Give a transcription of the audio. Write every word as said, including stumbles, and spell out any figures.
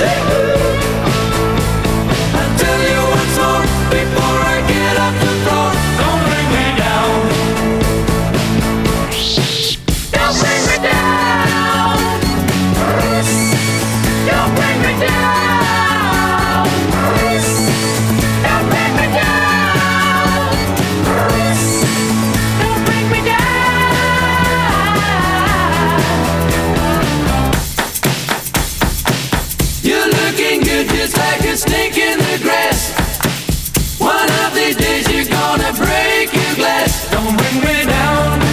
I'll tell you once more before I get off the floor. Don't bring me down. Don't bring me down. Don't bring me down. Don't bring me down. Don't bring me down. You're looking good just like a snake in the grass. One of these days you're gonna break your glass. Don't bring me down.